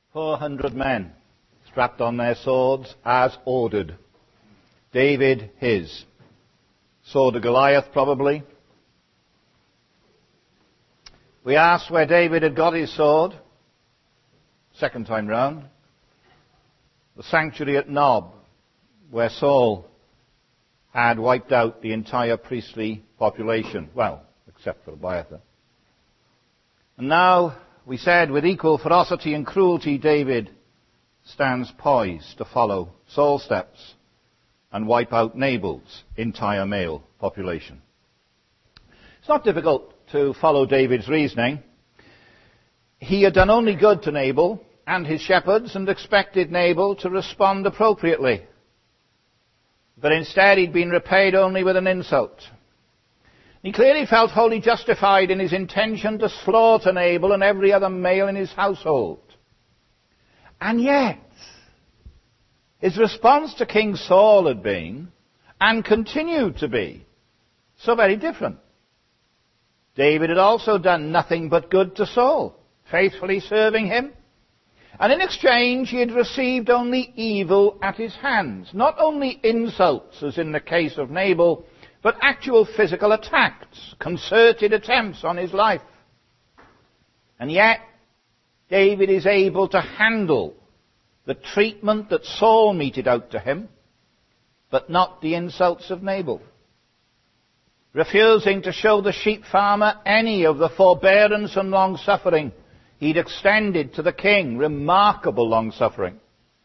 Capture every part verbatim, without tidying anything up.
Four hundred men strapped on their swords as ordered. David his. Sword of Goliath probably. We asked where David had got his sword. Second time round. The sanctuary at Nob, where Saul had wiped out the entire priestly population. Well, except for Abiathar. And now, we said, with equal ferocity and cruelty, David stands poised to follow Saul's steps and wipe out Nabal's entire male population. It's not difficult to follow David's reasoning. He had done only good to Nabal and his shepherds and expected Nabal to respond appropriately. But instead he'd been repaid only with an insult. He clearly felt wholly justified in his intention to slaughter Nabal and every other male in his household. And yet, his response to King Saul had been, and continued to be, so very different. David had also done nothing but good to Saul, faithfully serving him. And in exchange, he had received only evil at his hands. Not only insults, as in the case of Nabal, but actual physical attacks, concerted attempts on his life. And yet, David is able to handle the treatment that Saul meted out to him, but not the insults of Nabal. Refusing to show the sheep farmer any of the forbearance and long-suffering he'd extended to the king. Remarkable long-suffering.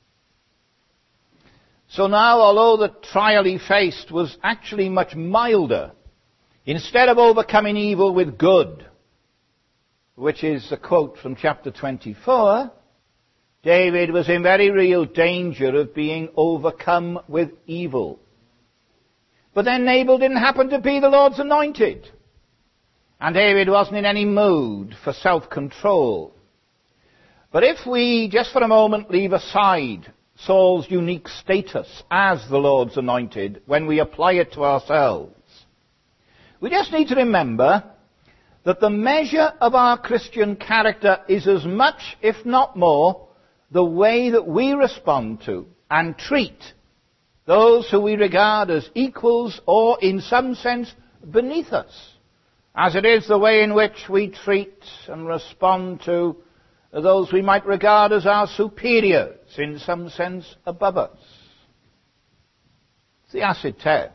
So now, although the trial he faced was actually much milder, instead of overcoming evil with good, which is a quote from chapter twenty-four, David was in very real danger of being overcome with evil. But then Nabal didn't happen to be the Lord's anointed. And David wasn't in any mood for self-control. But if we, just for a moment, leave aside Saul's unique status as the Lord's anointed, when we apply it to ourselves, we just need to remember that the measure of our Christian character is as much, if not more, the way that we respond to and treat those who we regard as equals or, in some sense, beneath us, as it is the way in which we treat and respond to those we might regard as our superiors, in some sense above us. It's the acid test.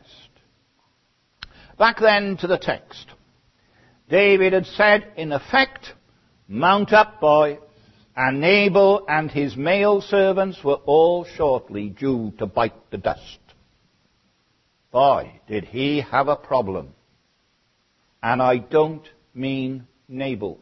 Back then to the text. David had said, in effect, "Mount up, boys," and Nabal and his male servants were all shortly due to bite the dust. Boy, did he have a problem. And I don't mean Nabal.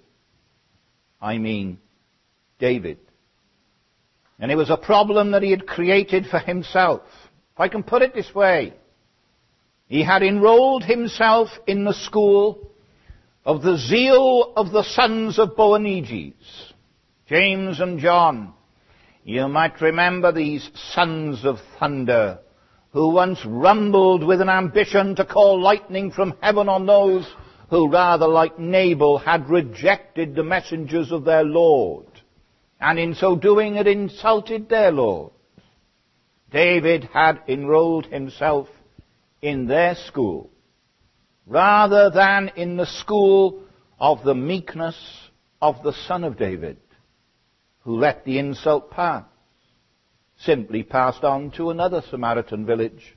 I mean David. And it was a problem that he had created for himself. If I can put it this way, he had enrolled himself in the school of the zeal of the sons of Boanerges, James and John. You might remember these sons of thunder, who once rumbled with an ambition to call lightning from heaven on those who, rather like Nabal, had rejected the messengers of their Lord, and in so doing had insulted their Lord. David had enrolled himself in their school, rather than in the school of the meekness of the Son of David, who let the insult pass, simply passed on to another Samaritan village.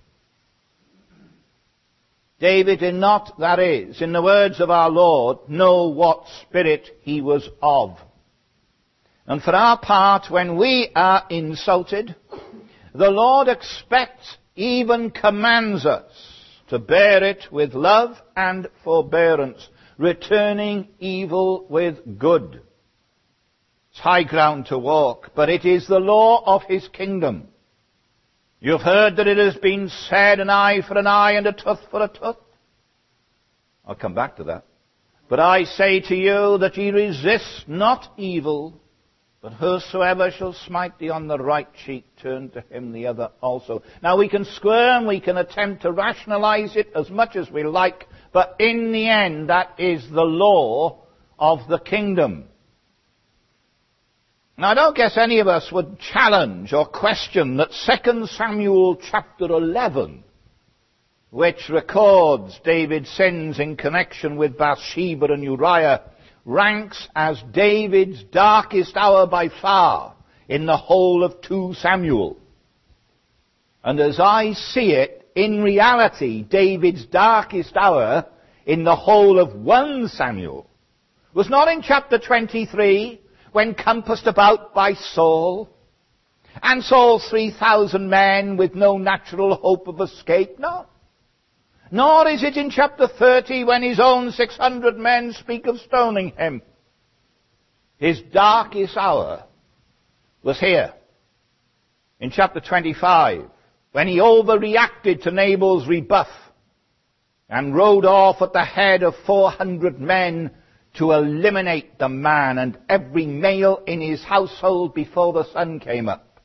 David did not, that is, in the words of our Lord, know what spirit he was of. And for our part, when we are insulted, the Lord expects, even commands us, to bear it with love and forbearance, returning evil with good. It's high ground to walk, but it is the law of his kingdom. You've heard that it has been said, an eye for an eye and a tooth for a tooth. I'll come back to that. But I say to you that ye resist not evil, but whosoever shall smite thee on the right cheek, turn to him the other also. Now we can squirm, we can attempt to rationalize it as much as we like, but in the end that is the law of the kingdom. Now, I don't guess any of us would challenge or question that Second Samuel chapter eleven, which records David's sins in connection with Bathsheba and Uriah, ranks as David's darkest hour by far in the whole of Second Samuel. And as I see it, in reality, David's darkest hour in the whole of First Samuel was not in chapter twenty-three, when compassed about by Saul, and Saul's three thousand men with no natural hope of escape. No. Nor is it in chapter thirty, when his own six hundred men speak of stoning him. His darkest hour was here, in chapter twenty-five, when he overreacted to Nabal's rebuff and rode off at the head of four hundred men to eliminate the man and every male in his household before the sun came up.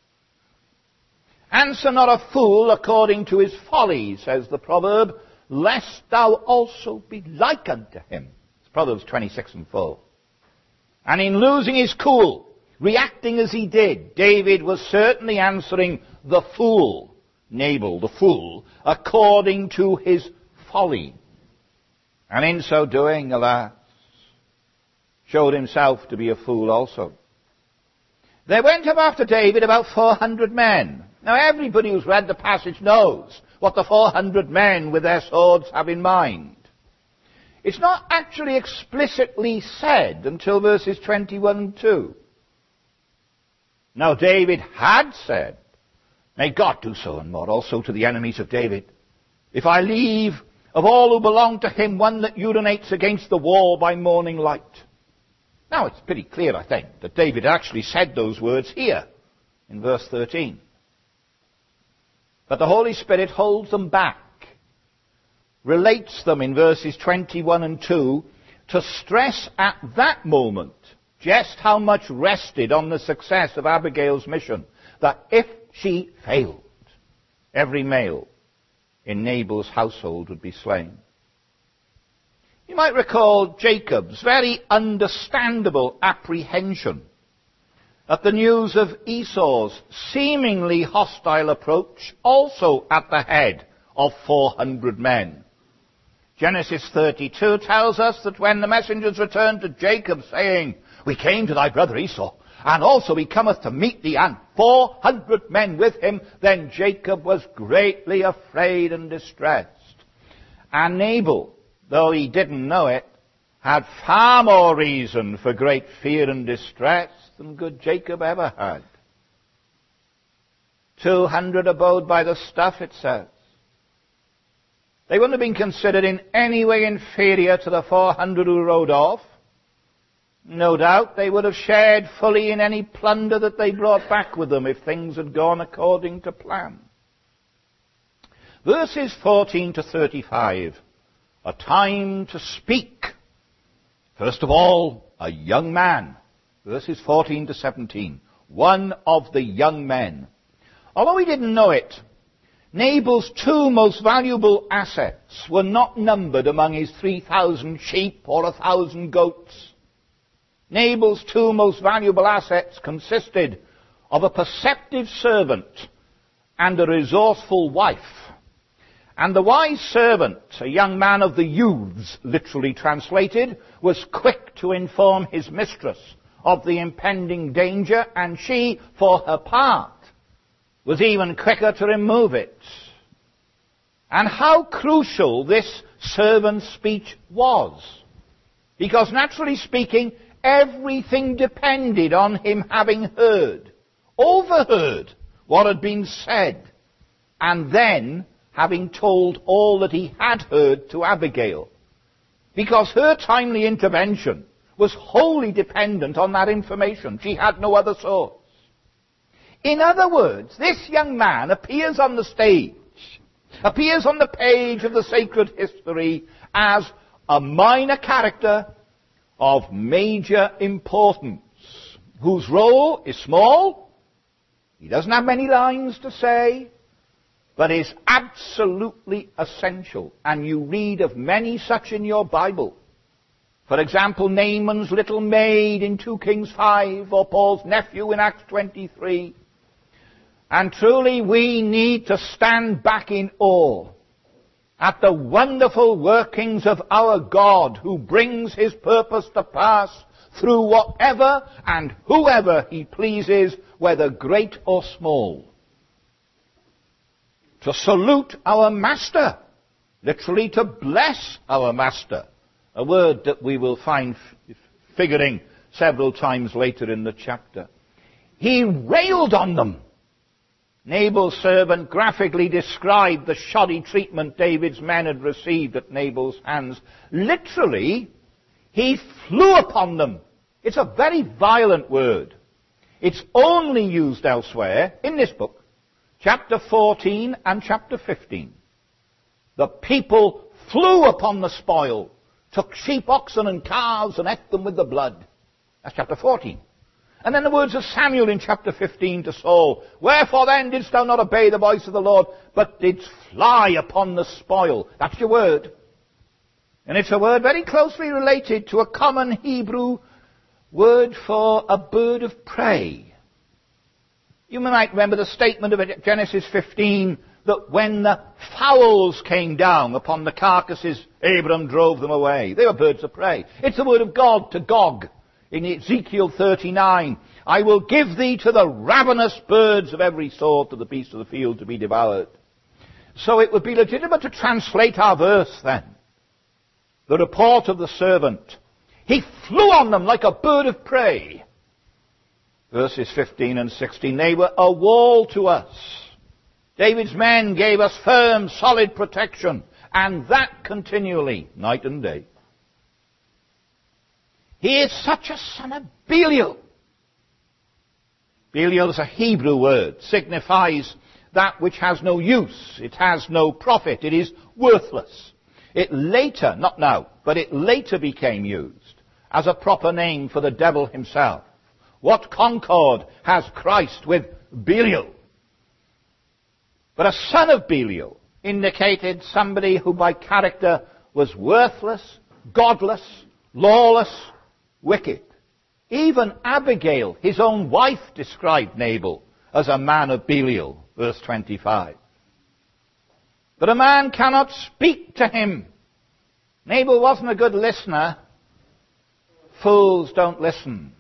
Answer not a fool according to his folly, says the proverb, lest thou also be like unto him. It's Proverbs twenty-six and four. And in losing his cool, reacting as he did, David was certainly answering the fool, Nabal, the fool, according to his folly. And in so doing, alas, showed himself to be a fool also. There went up after David about four hundred men. Now everybody who's read the passage knows what the four hundred men with their swords have in mind. It's not actually explicitly said until verses twenty-one and two. Now David had said, may God do so and more also to the enemies of David, if I leave of all who belong to him one that urinates against the wall by morning light. Now, it's pretty clear, I think, that David actually said those words here in verse thirteen. But the Holy Spirit holds them back, relates them in verses twenty-one and two, to stress at that moment just how much rested on the success of Abigail's mission, that if she failed, every male in Nabal's household would be slain. You might recall Jacob's very understandable apprehension at the news of Esau's seemingly hostile approach, also at the head of four hundred men. Genesis thirty-two tells us that when the messengers returned to Jacob, saying, we came to thy brother Esau, and also he cometh to meet thee, and four hundred men with him, then Jacob was greatly afraid and distressed. And Nabal, though he didn't know it, had far more reason for great fear and distress than good Jacob ever had. Two hundred abode by the stuff, it says. They wouldn't have been considered in any way inferior to the four hundred who rode off. No doubt they would have shared fully in any plunder that they brought back with them if things had gone according to plan. Verses fourteen to thirty-five. A time to speak. First of all, a young man. Verses fourteen to seventeen. One of the young men. Although he didn't know it, Nabal's two most valuable assets were not numbered among his three thousand sheep or a thousand goats. Nabal's two most valuable assets consisted of a perceptive servant and a resourceful wife. And the wise servant, a young man of the youths, literally translated, was quick to inform his mistress of the impending danger, and she, for her part, was even quicker to remove it. And how crucial this servant's speech was. Because naturally speaking, everything depended on him having heard, overheard what had been said, and then having told all that he had heard to Abigail, because her timely intervention was wholly dependent on that information. She had no other source. In other words, this young man appears on the stage, appears on the page of the sacred history as a minor character of major importance, whose role is small. He doesn't have many lines to say, but is absolutely essential. And you read of many such in your Bible. For example, Naaman's little maid in two Kings five, or Paul's nephew in Acts twenty-three. And truly we need to stand back in awe at the wonderful workings of our God, who brings his purpose to pass through whatever and whoever he pleases, whether great or small. To salute our Master, literally to bless our Master, a word that we will find f- figuring several times later in the chapter. He railed on them. Nabal's servant graphically described the shoddy treatment David's men had received at Nabal's hands. Literally, he flew upon them. It's a very violent word. It's only used elsewhere in this book, chapter fourteen and chapter fifteen. The people flew upon the spoil, took sheep, oxen, and calves, and ate them with the blood. That's chapter fourteen. And then the words of Samuel in chapter fifteen to Saul. Wherefore then didst thou not obey the voice of the Lord, but didst fly upon the spoil? That's your word. And it's a word very closely related to a common Hebrew word for a bird of prey. You might remember the statement of Genesis fifteen that when the fowls came down upon the carcasses, Abram drove them away. They were birds of prey. It's the word of God to Gog in Ezekiel thirty-nine. I will give thee to the ravenous birds of every sort, to the beasts of the field to be devoured. So it would be legitimate to translate our verse then. The report of the servant. He flew on them like a bird of prey. Verses fifteen and sixteen. They were a wall to us. David's men gave us firm, solid protection, and that continually, night and day. He is such a son of Belial. Belial is a Hebrew word, signifies that which has no use. It has no profit. It is worthless. It later, not now, but it later became used as a proper name for the devil himself. What concord has Christ with Belial? But a son of Belial indicated somebody who by character was worthless, godless, lawless, wicked. Even Abigail, his own wife, described Nabal as a man of Belial, verse twenty-five. But a man cannot speak to him. Nabal wasn't a good listener. Fools don't listen.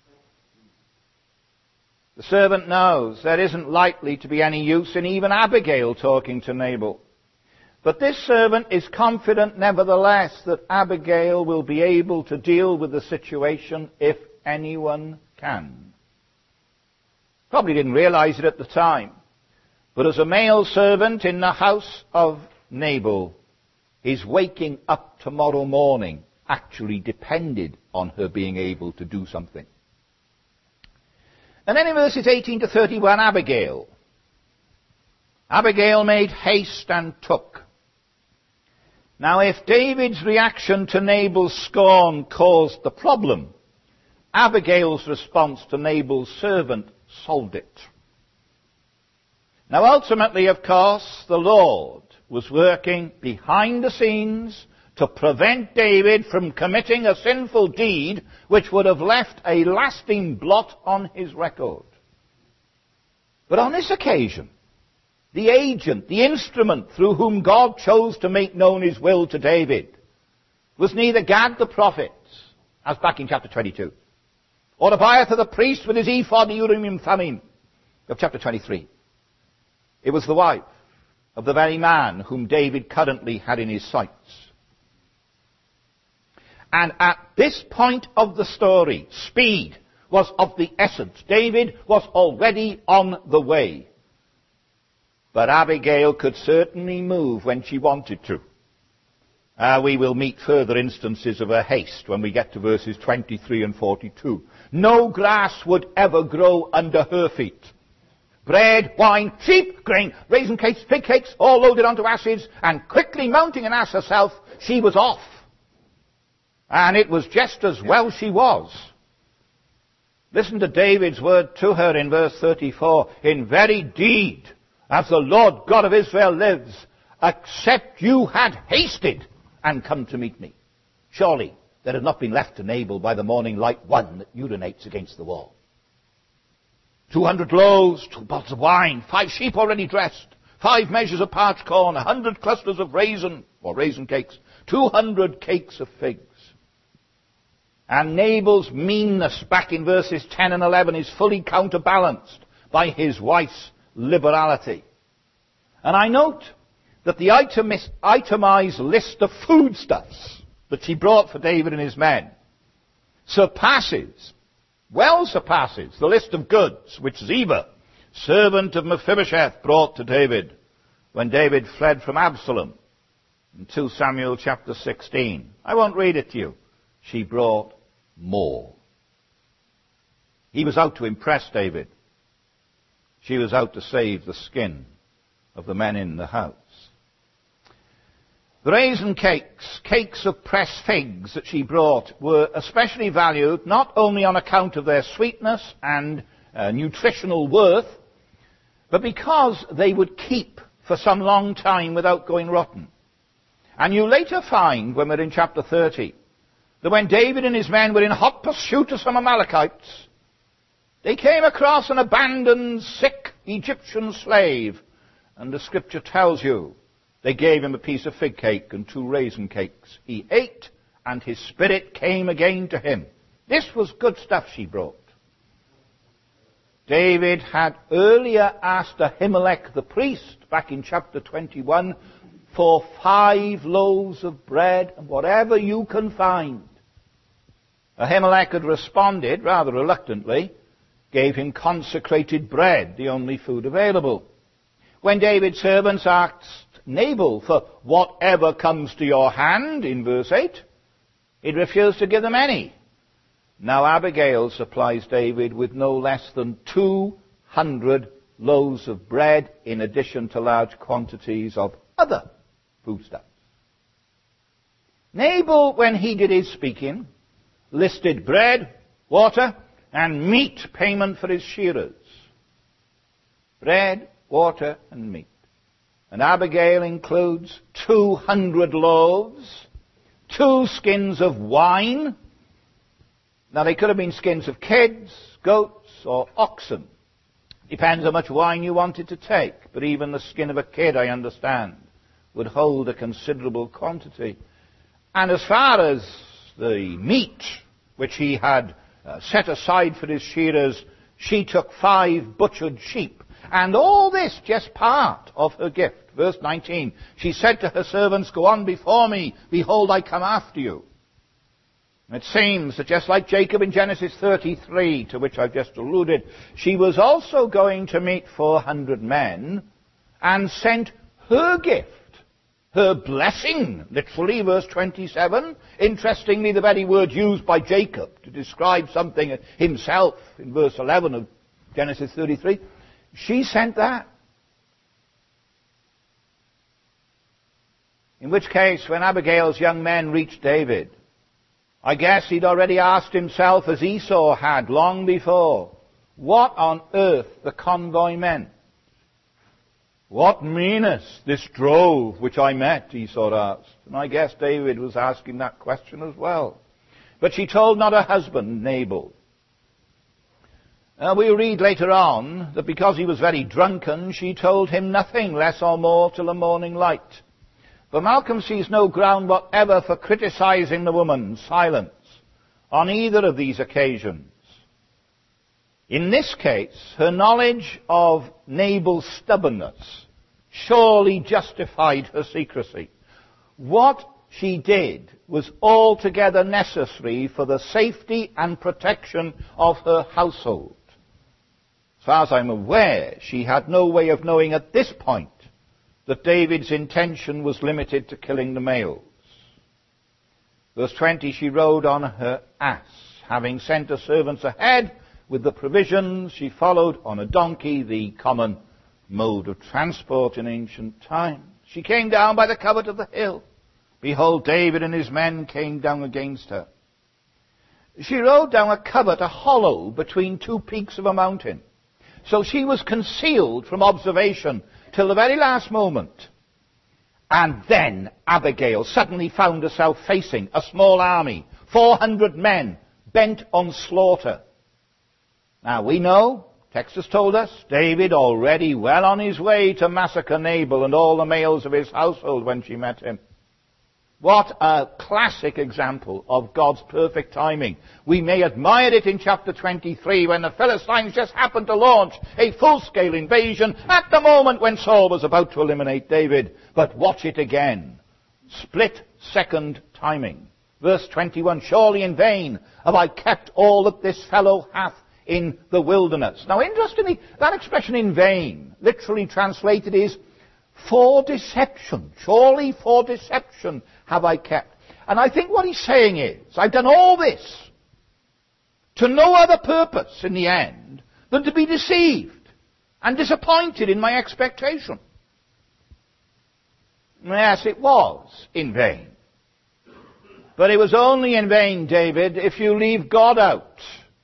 The servant knows there isn't likely to be any use in even Abigail talking to Nabal. But this servant is confident nevertheless that Abigail will be able to deal with the situation if anyone can. Probably didn't realize it at the time. But as a male servant in the house of Nabal, his waking up tomorrow morning actually depended on her being able to do something. And then in verses eighteen to thirty-one, Abigail. Abigail made haste and took. Now if David's reaction to Nabal's scorn caused the problem, Abigail's response to Nabal's servant solved it. Now ultimately, of course, the Lord was working behind the scenes to prevent David from committing a sinful deed which would have left a lasting blot on his record. But on this occasion, the agent, the instrument through whom God chose to make known his will to David was neither Gad the prophet, as back in chapter twenty-two, or Abiathar the priest with his ephod, the Urim and Thummim of chapter twenty-three. It was the wife of the very man whom David currently had in his sights. And at this point of the story, speed was of the essence. David was already on the way. But Abigail could certainly move when she wanted to. Uh, we will meet further instances of her haste when we get to verses twenty-three and forty-two. No grass would ever grow under her feet. Bread, wine, sheep, grain, raisin cakes, fig cakes, all loaded onto asses, and quickly mounting an ass herself, she was off. And it was just as well she was. Listen to David's word to her in verse thirty-four. In very deed, as the Lord God of Israel lives, except you had hasted and come to meet me. Surely there had not been left to Nabal by the morning light one that urinates against the wall. Two hundred loaves, two bottles of wine, five sheep already dressed, five measures of parched corn, a hundred clusters of raisin, or raisin cakes, two hundred cakes of figs. And Nabal's meanness back in verses ten and eleven is fully counterbalanced by his wife's liberality. And I note that the itemized list of foodstuffs that she brought for David and his men surpasses, well surpasses, the list of goods which Ziba, servant of Mephibosheth, brought to David when David fled from Absalom in Second Samuel chapter sixteen. I won't read it to you. She brought more. He was out to impress David. She was out to save the skin of the men in the house. The raisin cakes, cakes of pressed figs that she brought, were especially valued not only on account of their sweetness and uh, nutritional worth, but because they would keep for some long time without going rotten. And you later find, when we're in chapter thirty, that when David and his men were in hot pursuit of some Amalekites, they came across an abandoned, sick Egyptian slave, and the scripture tells you they gave him a piece of fig cake and two raisin cakes. He ate, and his spirit came again to him. This was good stuff she brought. David had earlier asked Ahimelech the priest, back in chapter twenty-one, for five loaves of bread and whatever you can find. Ahimelech had responded, rather reluctantly, gave him consecrated bread, the only food available. When David's servants asked Nabal for whatever comes to your hand, in verse eight, he refused to give them any. Now Abigail supplies David with no less than two hundred loaves of bread, in addition to large quantities of other foodstuffs. Nabal, when he did his speaking, listed bread, water, and meat payment for his shearers. Bread, water, and meat. And Abigail includes two hundred loaves, two skins of wine. Now, they could have been skins of kids, goats, or oxen. Depends how much wine you wanted to take. But even the skin of a kid, I understand, would hold a considerable quantity. And as far as the meat, which he had uh, set aside for his shearers, she took five butchered sheep. And all this just part of her gift. Verse nineteen, she said to her servants, go on before me, behold, I come after you. It seems that just like Jacob in Genesis thirty-three, to which I've just alluded, she was also going to meet four hundred men and sent her gift, her blessing, literally, verse twenty-seven. Interestingly, the very word used by Jacob to describe something himself in verse eleven of Genesis thirty-three. She sent that. In which case, when Abigail's young men reached David, I guess he'd already asked himself, as Esau had long before, what on earth the convoy meant. What meanest this drove which I met, Esau asked. And I guess David was asking that question as well. But she told not her husband, Nabal. Uh, we read later on that because he was very drunken, she told him nothing, less or more, till the morning light. But Malcolm sees no ground whatever for criticizing the woman's silence on either of these occasions. In this case, her knowledge of Nabal's stubbornness surely justified her secrecy. What she did was altogether necessary for the safety and protection of her household. As far as I'm aware, she had no way of knowing at this point that David's intention was limited to killing the males. Verse twenty, she rode on her ass. Having sent her servants ahead with the provisions, she followed on a donkey, the common mode of transport in ancient times. She came down by the covert of the hill. Behold, David and his men came down against her. She rode down a covert, a hollow between two peaks of a mountain. So she was concealed from observation till the very last moment. And then Abigail suddenly found herself facing a small army, four hundred men bent on slaughter. Now we know, text has told us, David already well on his way to massacre Nabal and all the males of his household when she met him. What a classic example of God's perfect timing. We may admire it in chapter twenty-three when the Philistines just happened to launch a full-scale invasion at the moment when Saul was about to eliminate David. But watch it again. Split-second timing. Verse twenty-one, surely in vain have I kept all that this fellow hath in the wilderness. Now interestingly, that expression in vain, literally translated is for deception. Surely for deception have I kept. And I think what he's saying is, I've done all this to no other purpose in the end than to be deceived and disappointed in my expectation. Yes, it was in vain. But it was only in vain, David, if you leave God out.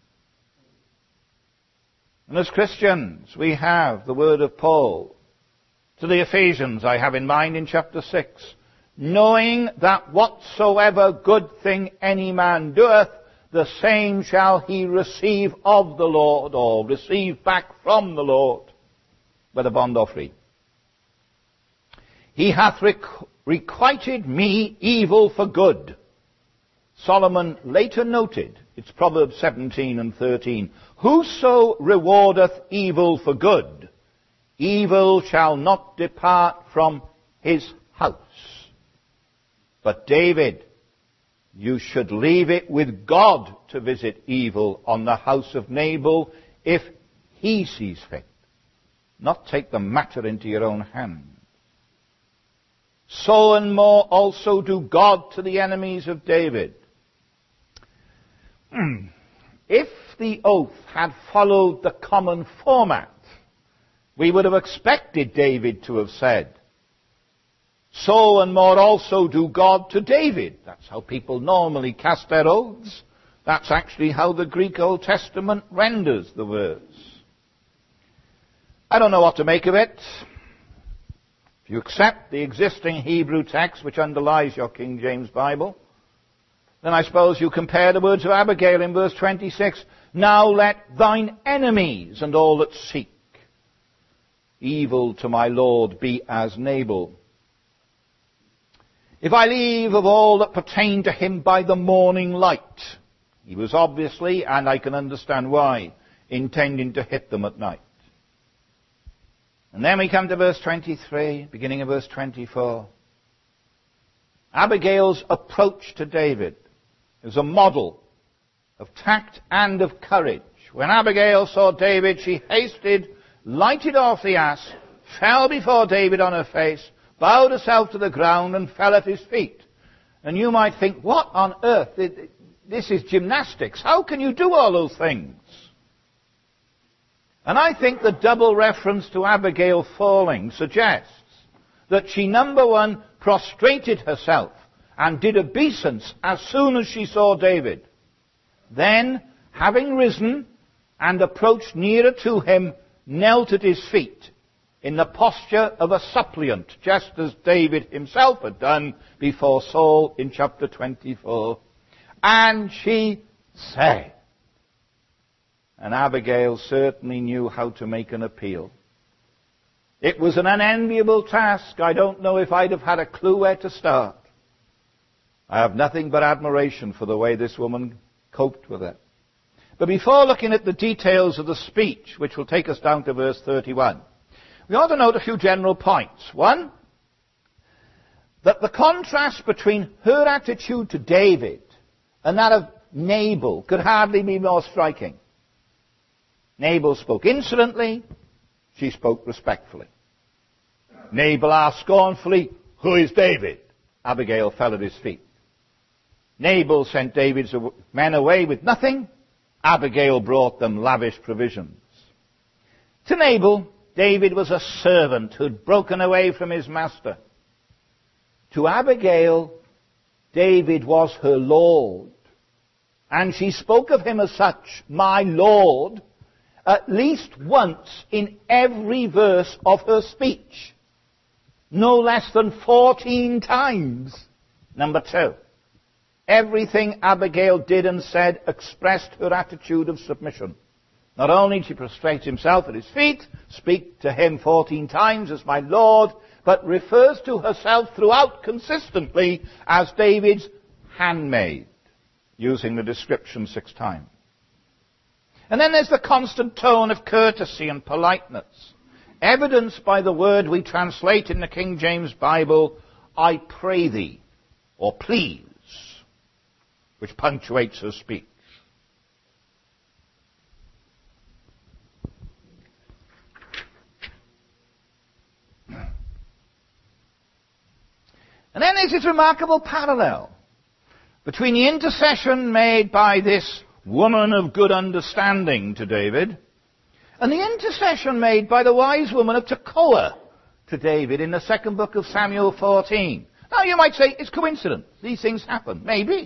And as Christians, we have the word of Paul to the Ephesians, I have in mind in chapter six, knowing that whatsoever good thing any man doeth, the same shall he receive of the Lord, or receive back from the Lord, whether bond or free. He hath requ- requited me evil for good. Solomon later noted, it's Proverbs seventeen and thirteen, whoso rewardeth evil for good, evil shall not depart from his house. But David, you should leave it with God to visit evil on the house of Nabal if he sees fit, not take the matter into your own hand. So and more also do God to the enemies of David. If the oath had followed the common format, we would have expected David to have said, so and more also do God to David. That's how people normally cast their oaths. That's actually how the Greek Old Testament renders the words. I don't know what to make of it. If you accept the existing Hebrew text which underlies your King James Bible, then I suppose you compare the words of Abigail in verse twenty-six. Now let thine enemies and all that seek evil to my Lord be as Nabal. If I leave of all that pertain to him by the morning light. He was obviously, and I can understand why, intending to hit them at night. And then we come to verse twenty-three, beginning of verse twenty-four. Abigail's approach to David is a model of tact and of courage. When Abigail saw David, she hasted, lighted off the ass, fell before David on her face, bowed herself to the ground, and fell at his feet. And you might think, what on earth? This is gymnastics. How can you do all those things? And I think the double reference to Abigail falling suggests that she, number one, prostrated herself and did obeisance as soon as she saw David. Then, having risen and approached nearer to him, knelt at his feet in the posture of a suppliant, just as David himself had done before Saul in chapter twenty-four. And she said, and Abigail certainly knew how to make an appeal. It was an unenviable task. I don't know if I'd have had a clue where to start. I have nothing but admiration for the way this woman coped with it. But before looking at the details of the speech, which will take us down to verse thirty-one, we ought to note a few general points. One, that the contrast between her attitude to David and that of Nabal could hardly be more striking. Nabal spoke insolently, she spoke respectfully. Nabal asked scornfully, "Who is David?" Abigail fell at his feet. Nabal sent David's men away with nothing. Abigail brought them lavish provisions. To Nabal, David was a servant who'd broken away from his master. To Abigail, David was her Lord. And she spoke of him as such, my Lord, at least once in every verse of her speech. No less than fourteen times. Number two, Everything Abigail did and said expressed her attitude of submission. Not only did she prostrate himself at his feet, speak to him fourteen times as my Lord, but refers to herself throughout consistently as David's handmaid, using the description six times. And then there's the constant tone of courtesy and politeness, evidenced by the word we translate in the King James Bible, I pray thee, or please, which punctuates her speech. And then there's this remarkable parallel between the intercession made by this woman of good understanding to David and the intercession made by the wise woman of Tekoa to David in the second book of Samuel fourteen. Now you might say it's coincidence. These things happen. Maybe.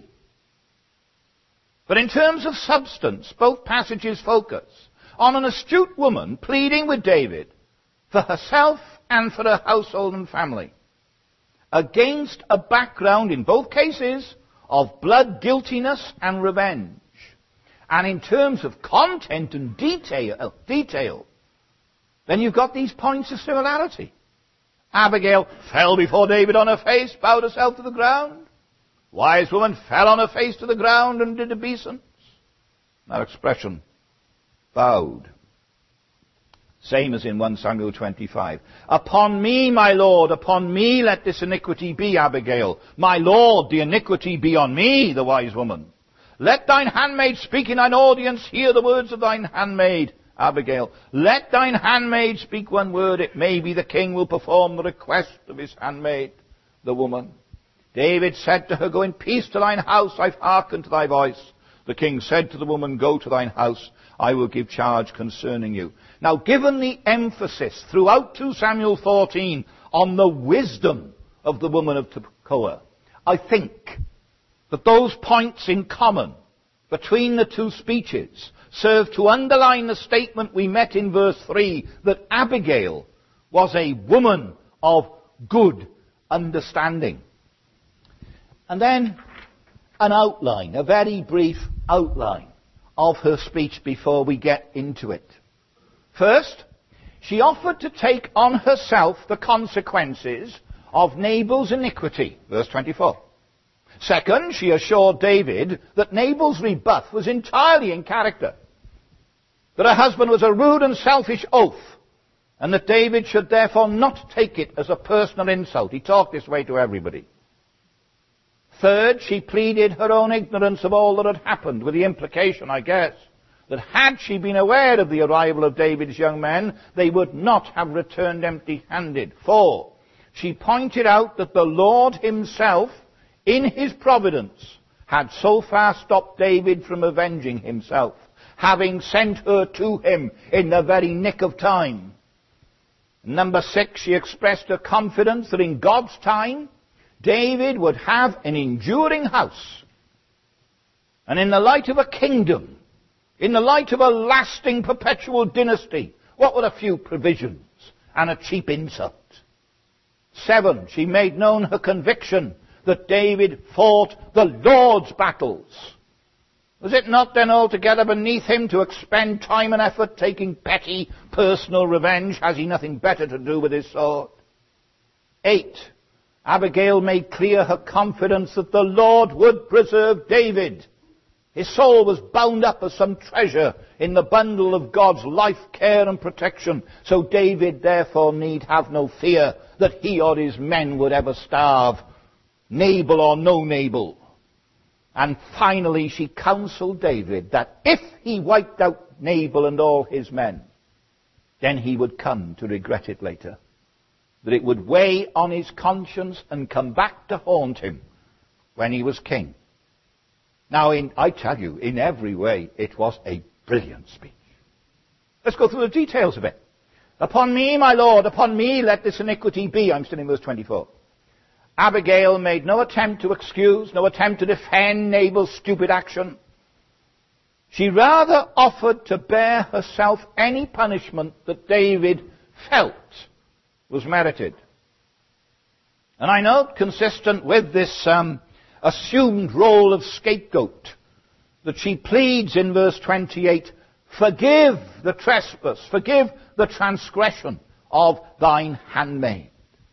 But in terms of substance, both passages focus on an astute woman pleading with David for herself and for her household and family, against a background, in both cases, of blood guiltiness and revenge. And in terms of content and detail, detail, then you've got these points of similarity. Abigail fell before David on her face, bowed herself to the ground. Wise woman fell on her face to the ground and did obeisance. That expression, bowed. Same as in First Samuel twenty-five. Upon me, my Lord, upon me let this iniquity be, Abigail. My Lord, the iniquity be on me, the wise woman. Let thine handmaid speak in thine audience, hear the words of thine handmaid, Abigail. Let thine handmaid speak one word, it may be the king will perform the request of his handmaid, the woman. David said to her, go in peace to thine house, I've hearkened to thy voice. The king said to the woman, go to thine house, I will give charge concerning you. Now, given the emphasis throughout Second Samuel fourteen on the wisdom of the woman of Tekoa, I think that those points in common between the two speeches serve to underline the statement we met in verse three, that Abigail was a woman of good understanding. And then an outline, a very brief outline of her speech before we get into it. First, she offered to take on herself the consequences of Nabal's iniquity, verse twenty-four. Second, she assured David that Nabal's rebuff was entirely in character, that her husband was a rude and selfish oaf, and that David should therefore not take it as a personal insult. He talked this way to everybody. Third, she pleaded her own ignorance of all that had happened, with the implication, I guess, that had she been aware of the arrival of David's young men, they would not have returned empty-handed. Four, she pointed out that the Lord himself, in his providence, had so far stopped David from avenging himself, having sent her to him in the very nick of time. Number six, she expressed her confidence that in God's time, David would have an enduring house. And in the light of a kingdom, in the light of a lasting perpetual dynasty, what were a few provisions and a cheap insult? Seven, she made known her conviction that David fought the Lord's battles. Was it not then altogether beneath him to expend time and effort taking petty personal revenge? Has he nothing better to do with his sword? Eight, Abigail made clear her confidence that the Lord would preserve David. His soul was bound up as some treasure in the bundle of God's life, care and protection. So David therefore need have no fear that he or his men would ever starve, Nabal or no Nabal. And finally she counseled David that if he wiped out Nabal and all his men, then he would come to regret it later. That it would weigh on his conscience and come back to haunt him when he was king. Now, in, I tell you, in every way, it was a brilliant speech. Let's go through the details of it. Upon me, my Lord, upon me let this iniquity be. I'm still in verse twenty-four. Abigail made no attempt to excuse, no attempt to defend Nabal's stupid action. She rather offered to bear herself any punishment that David felt was merited. And I note, consistent with this um, assumed role of scapegoat, that she pleads in verse twenty-eight, forgive the trespass, forgive the transgression of thine handmaid.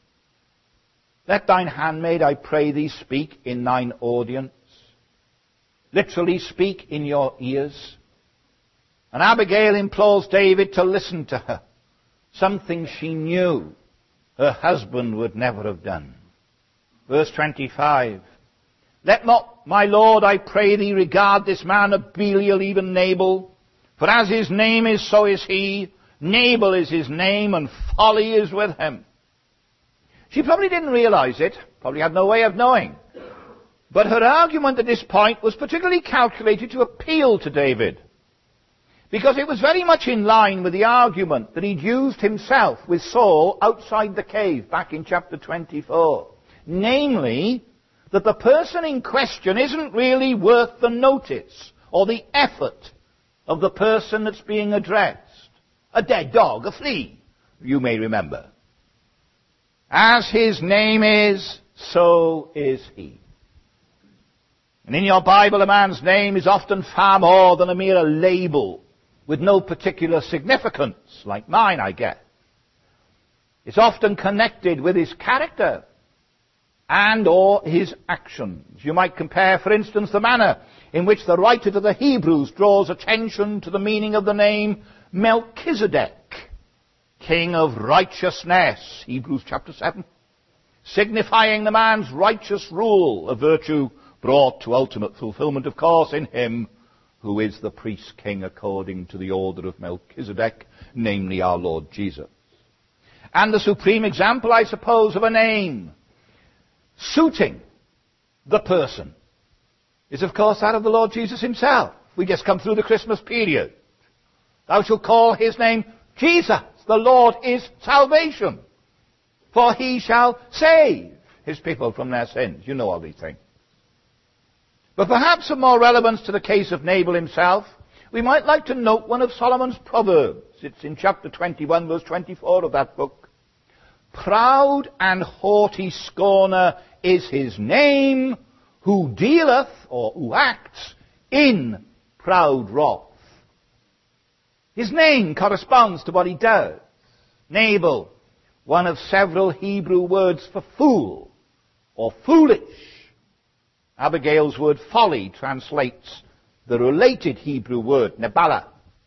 Let thine handmaid, I pray thee, speak in thine audience. Literally, speak in your ears. And Abigail implores David to listen to her, something she knew her husband would never have done. Verse twenty-five, let not, my lord, I pray thee, regard this man of Belial, even Nabal, for as his name is, so is he. Nabal is his name, and folly is with him. She probably didn't realize it, probably had no way of knowing. But her argument at this point was particularly calculated to appeal to David, because it was very much in line with the argument that he'd used himself with Saul outside the cave back in chapter twenty-four. Namely, that the person in question isn't really worth the notice or the effort of the person that's being addressed. A dead dog, a flea, you may remember. As his name is, so is he. And in your Bible, a man's name is often far more than a mere label with no particular significance, like mine, I guess. It's often connected with his character and or his actions. You might compare, for instance, the manner in which the writer to the Hebrews draws attention to the meaning of the name Melchizedek, king of righteousness, Hebrews chapter seven, signifying the man's righteous rule, a virtue brought to ultimate fulfillment, of course, in him who is the priest king according to the order of Melchizedek, namely our Lord Jesus. And the supreme example, I suppose, of a name suiting the person is, of course, that of the Lord Jesus himself. We just come through the Christmas period. Thou shalt call his name Jesus. The Lord is salvation. For he shall save his people from their sins. You know all these things. But perhaps of more relevance to the case of Nabal himself, we might like to note one of Solomon's Proverbs. It's in chapter twenty-one, verse twenty-four of that book. Proud and haughty scorner is his name, who dealeth, or who acts, in proud wrath. His name corresponds to what he does. Nabal, one of several Hebrew words for fool, or foolish. Abigail's word folly translates the related Hebrew word Nebala.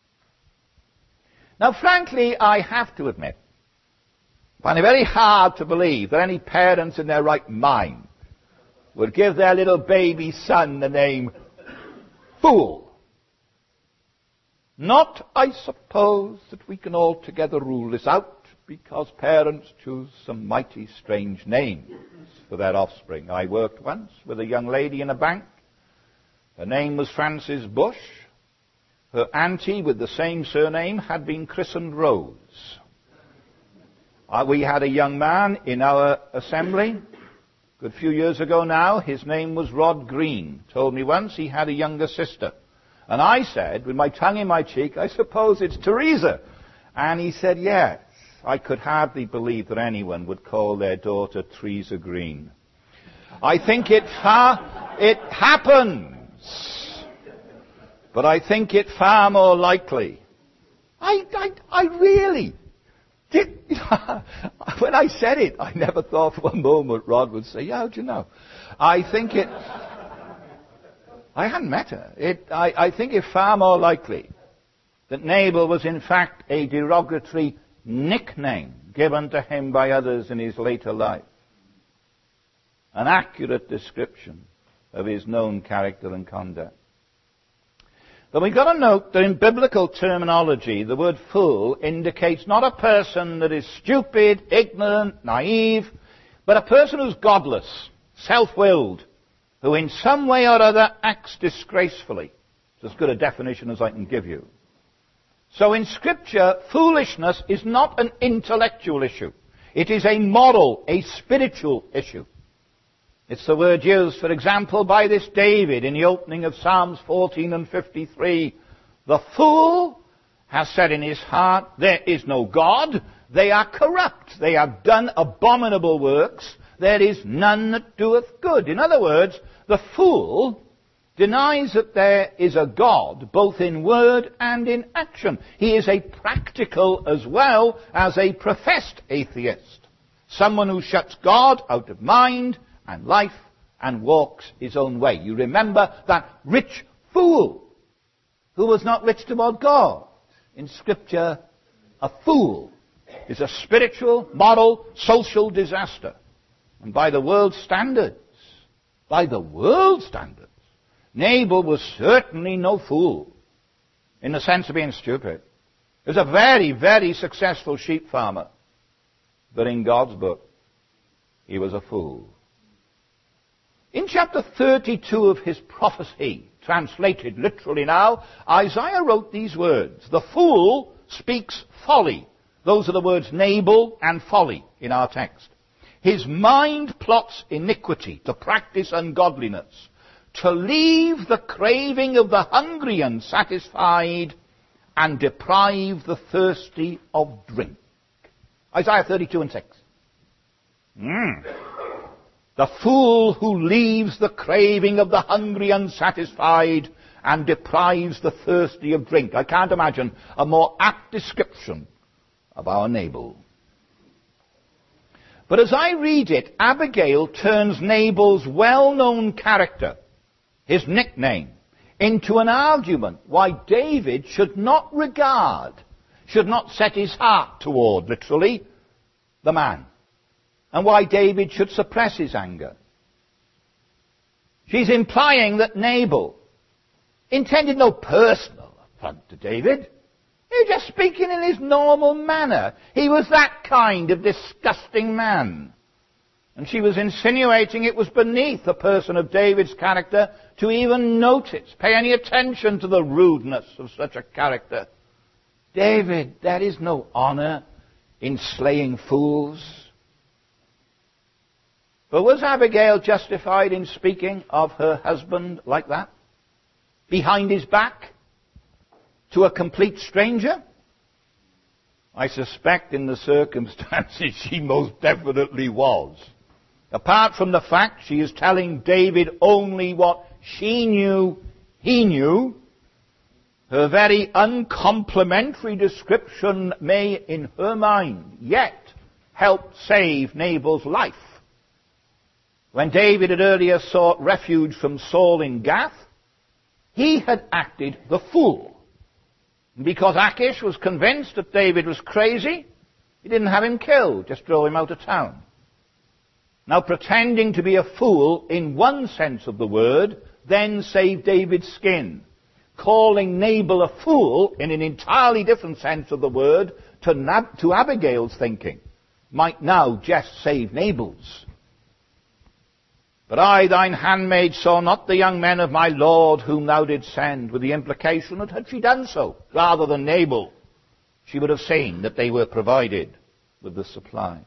Now, frankly, I have to admit, I find it very hard to believe that any parents in their right mind would give their little baby son the name Fool. Not, I suppose, that we can altogether rule this out, because parents choose some mighty strange names for their offspring. I worked once with a young lady in a bank. Her name was Frances Bush. Her auntie with the same surname had been christened Rose. Uh, we had a young man in our assembly, a good few years ago now. His name was Rod Green. Told me once he had a younger sister. And I said, with my tongue in my cheek, I suppose it's Teresa. And he said, yes. I could hardly believe that anyone would call their daughter Teresa Green. I think it far, it happens. But I think it far more likely. I, I, I really did. When I said it, I never thought for one moment Rod would say, yeah, how'd you know? I think it, I hadn't met her. It, I, I think it far more likely that Nabal was in fact a derogatory nickname given to him by others in his later life. An accurate description of his known character and conduct. But we've got to note that in biblical terminology, the word fool indicates not a person that is stupid, ignorant, naive, but a person who's godless, self-willed, who in some way or other acts disgracefully. It's as good a definition as I can give you. So in Scripture, foolishness is not an intellectual issue. It is a moral, a spiritual issue. It's the word used, for example, by this David in the opening of Psalms fourteen and fifty-three. The fool has said in his heart, there is no God. They are corrupt. They have done abominable works. There is none that doeth good. In other words, The fool denies that there is a God both in word and in action. He is a practical as well as a professed atheist. Someone who shuts God out of mind and life and walks his own way. You remember that rich fool who was not rich toward God. In Scripture, a fool is a spiritual, moral, social disaster. And by the world's standards, by the world's standards, Nabal was certainly no fool in the sense of being stupid. He was a very, very successful sheep farmer. But in God's book, he was a fool. In chapter thirty-two of his prophecy, translated literally now, Isaiah wrote these words: "The fool speaks folly." Those are the words Nabal and folly in our text. "His mind plots iniquity, to practice ungodliness, to leave the craving of the hungry unsatisfied, and deprive the thirsty of drink." Isaiah thirty-two and six. Mm. The fool who leaves the craving of the hungry unsatisfied and deprives the thirsty of drink. I can't imagine a more apt description of our Nabal. But as I read it, Abigail turns Nabal's well-known character, his nickname, into an argument why David should not regard, should not set his heart toward, literally, the man, and why David should suppress his anger. She's implying that Nabal intended no personal affront to David. He was just speaking in his normal manner. He was that kind of disgusting man. And she was insinuating it was beneath a person of David's character to even notice, pay any attention to the rudeness of such a character. David, there is no honor in slaying fools. But was Abigail justified in speaking of her husband like that? Behind his back? To a complete stranger? I suspect in the circumstances she most definitely was. Apart from the fact she is telling David only what she knew he knew, her very uncomplimentary description may, in her mind, yet help save Nabal's life. When David had earlier sought refuge from Saul in Gath, he had acted the fool. Because Achish was convinced that David was crazy, he didn't have him killed, just drove him out of town. Now, pretending to be a fool in one sense of the word then saved David's skin. Calling Nabal a fool in an entirely different sense of the word to, Nab- to Abigail's thinking might now just save Nabal's. "But I, thine handmaid, saw not the young men of my Lord whom thou didst send," with the implication that had she done so, rather than Nabal, she would have seen that they were provided with the supply.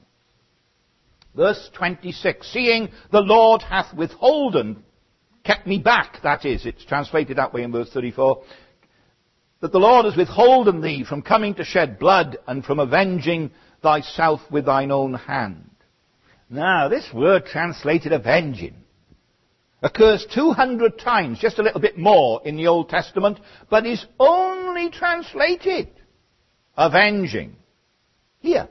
Verse twenty-six, "Seeing the Lord hath withholden," kept me back, that is, it's translated that way in verse thirty-four, "that the Lord has withholden thee from coming to shed blood and from avenging thyself with thine own hand." Now, this word translated avenging occurs two hundred times, just a little bit more in the Old Testament, but is only translated avenging here.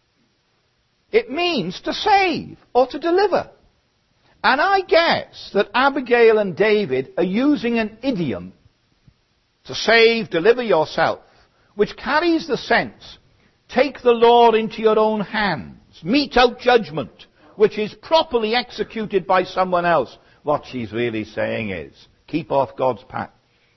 It means to save or to deliver. And I guess that Abigail and David are using an idiom, to save, deliver yourself, which carries the sense, take the law into your own hands, mete out judgment, which is properly executed by someone else. What she's really saying is, keep off God's patch.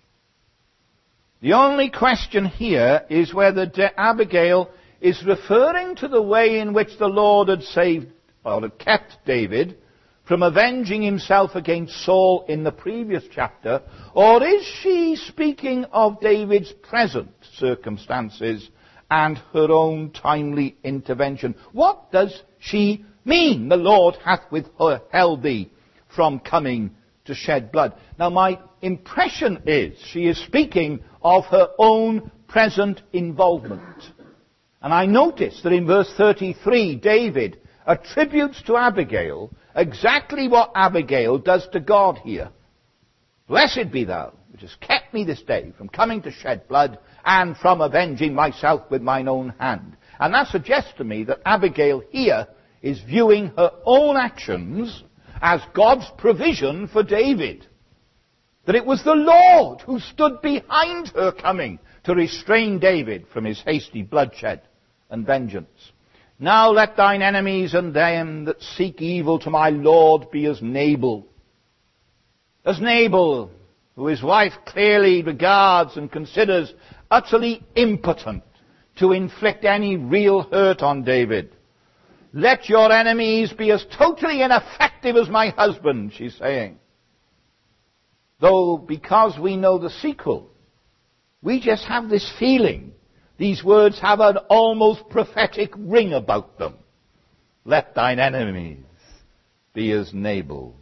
The only question here is whether De- Abigail is referring to the way in which the Lord had saved, or had kept David from avenging himself against Saul in the previous chapter, or is she speaking of David's present circumstances and her own timely intervention? What does she mean? The Lord hath withheld thee from coming to shed blood. Now, my impression is she is speaking of her own present involvement. And I notice that in verse thirty-three, David attributes to Abigail exactly what Abigail does to God here. Blessed be thou, which hast kept me this day from coming to shed blood and from avenging myself with mine own hand. And that suggests to me that Abigail here is viewing her own actions as God's provision for David. That it was the Lord who stood behind her coming to restrain David from his hasty bloodshed and vengeance. Now let thine enemies and them that seek evil to my Lord be as Nabal. As Nabal, who his wife clearly regards and considers utterly impotent to inflict any real hurt on David. Let your enemies be as totally ineffective as my husband, she's saying. Though, because we know the sequel, we just have this feeling these words have an almost prophetic ring about them. Let thine enemies be as Nabal.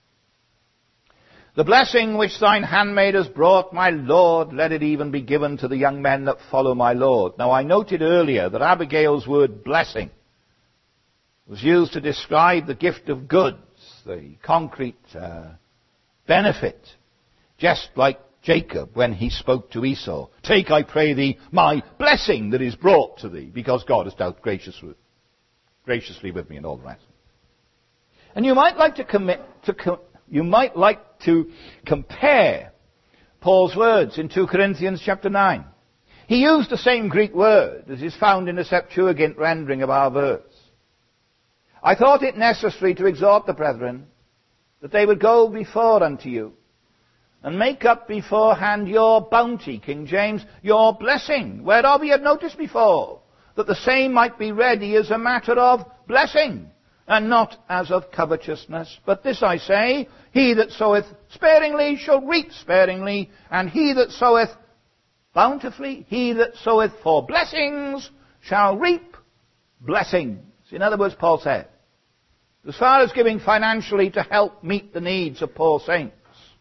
The blessing which thine handmaid has brought, my Lord, let it even be given to the young men that follow my Lord. Now, I noted earlier that Abigail's word blessing was used to describe the gift of goods, the concrete uh, benefit, just like Jacob when he spoke to Esau. Take, I pray thee, my blessing that is brought to thee, because God has dealt graciously, graciously with me, and all the rest. And you might like to commit to com- you might like to compare Paul's words in Second Corinthians chapter nine. He used the same Greek word as is found in the Septuagint rendering of our verse. I thought it necessary to exhort the brethren that they would go before unto you and make up beforehand your bounty, King James, your blessing, whereof ye had noticed before, that the same might be ready as a matter of blessing, and not as of covetousness. But this I say, he that soweth sparingly shall reap sparingly, and he that soweth bountifully, he that soweth for blessings shall reap blessings. In other words, Paul said, as far as giving financially to help meet the needs of poor saints,